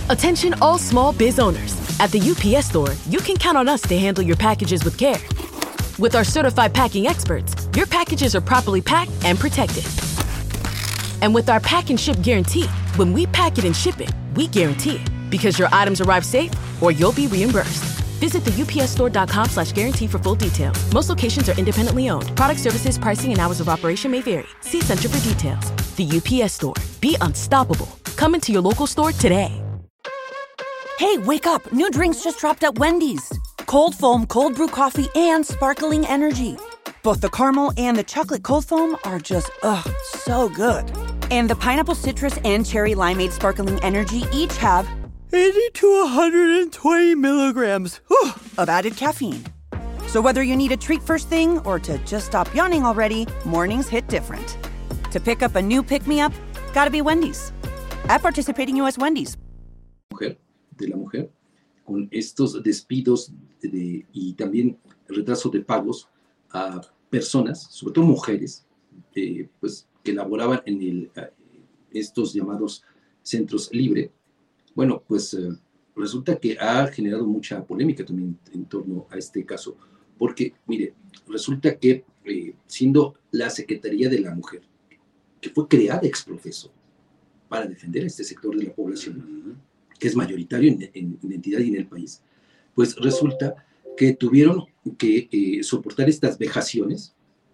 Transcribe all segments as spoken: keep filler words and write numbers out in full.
Attention all small biz owners. At the U P S Store, you can count on us to handle your packages with care. With our certified packing experts, your packages are properly packed and protected. And with our pack and ship guarantee, when we pack it and ship it, we guarantee it. Because your items arrive safe or you'll be reimbursed. Visit the upsstore.com slash guarantee for full details. Most locations are independently owned. Product services, pricing, and hours of operation may vary. See Center for details. The U P S Store. Be unstoppable. Come into your local store today. Hey, wake up. New drinks just dropped at Wendy's. Cold foam, cold brew coffee, and sparkling energy. Both the caramel and the chocolate cold foam are just, ugh, so good. And the pineapple citrus and cherry limeade sparkling energy each have eighty to one hundred twenty milligrams whew, of added caffeine. So whether you need a treat first thing or to just stop yawning already, mornings hit different. To pick up a new pick-me-up, gotta be Wendy's. At participating U S Wendy's. Mujer, de la mujer, con estos despidos de, y también retraso de pagos a personas, sobre todo mujeres, eh, pues que laboraban en el, eh, estos llamados centros libre. Bueno, pues eh, resulta que ha generado mucha polémica también en torno a este caso, porque, mire, resulta que eh, siendo la Secretaría de la Mujer, que fue creada ex profeso para defender a este sector de la población, que es mayoritario en, en, en la entidad y en el país, pues resulta que tuvieron que eh, soportar estas vejaciones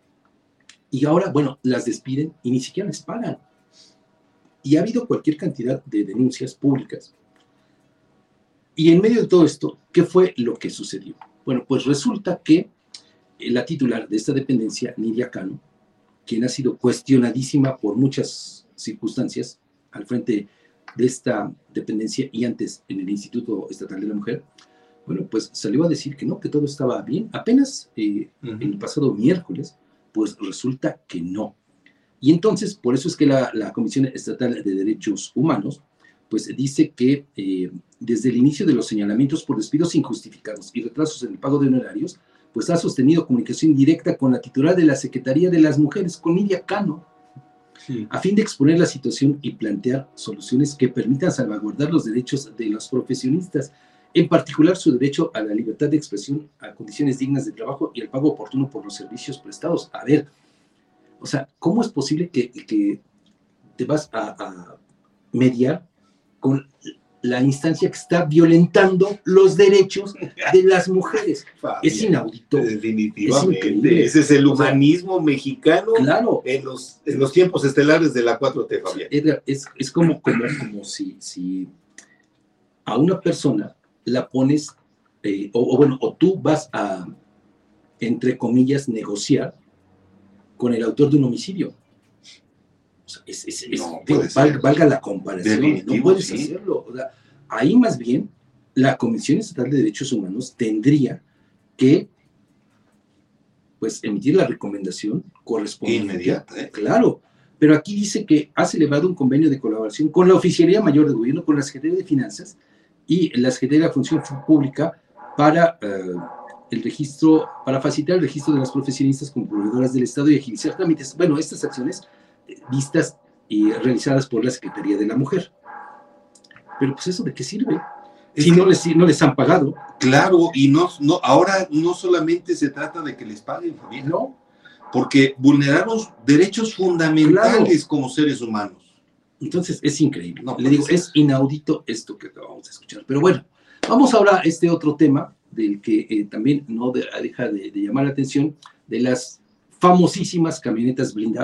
y ahora, bueno, las despiden y ni siquiera les pagan. Y ha habido cualquier cantidad de denuncias públicas. Y en medio de todo esto, ¿qué fue lo que sucedió? Bueno, pues resulta que la titular de esta dependencia, Nidia Cano, quien ha sido cuestionadísima por muchas circunstancias al frente de esta dependencia y antes en el Instituto Estatal de la Mujer, bueno, pues salió a decir que no, que todo estaba bien. Apenas eh, uh-huh. el pasado miércoles, pues resulta que no. Y entonces, por eso es que la, la Comisión Estatal de Derechos Humanos, pues dice que eh, desde el inicio de los señalamientos por despidos injustificados y retrasos en el pago de honorarios, pues ha sostenido comunicación directa con la titular de la Secretaría de las Mujeres, con Nidia Cano, sí, a fin de exponer la situación y plantear soluciones que permitan salvaguardar los derechos de los profesionistas, en particular su derecho a la libertad de expresión, a condiciones dignas de trabajo y al pago oportuno por los servicios prestados. A ver, o sea, ¿cómo es posible que, que te vas a, a mediar con la instancia que está violentando los derechos de las mujeres? Fabián, es inaudito. Definitivamente. Es Ese es el humanismo, o sea, mexicano, claro, en los, en los tiempos estelares de la cuatro T, Fabián. Edgar, es, es como, como, como si, si a una persona la pones, eh, o, o bueno, o tú vas a, entre comillas, negociar con el autor de un homicidio. O sea, es, es, es, no, digo, val, valga la comparación, no puedes sí. hacerlo. O sea, ahí más bien la Comisión Estatal de Derechos Humanos tendría que, pues, emitir la recomendación correspondiente. Inmediata, ¿eh? Claro, pero aquí dice que ha celebrado un convenio de colaboración con la Oficialía Mayor de Gobierno, con la Secretaría de Finanzas y la Secretaría de la Función Pública para uh, el registro, para facilitar el registro de las profesionistas como proveedoras del Estado y agilizar trámites. Bueno, estas acciones eh, vistas y realizadas por la Secretaría de la Mujer. Pero pues eso, ¿de qué sirve? Es si que, no, les, no les han pagado. Claro, y no, no, ahora no solamente se trata de que les paguen, Fabián, no, porque vulneraron derechos fundamentales, claro, como seres humanos. Entonces es increíble. No, le digo, es inaudito esto que acabamos de escuchar. Pero bueno, vamos ahora a este otro tema del que eh, también no de, deja de, de llamar la atención, de las famosísimas camionetas blindadas.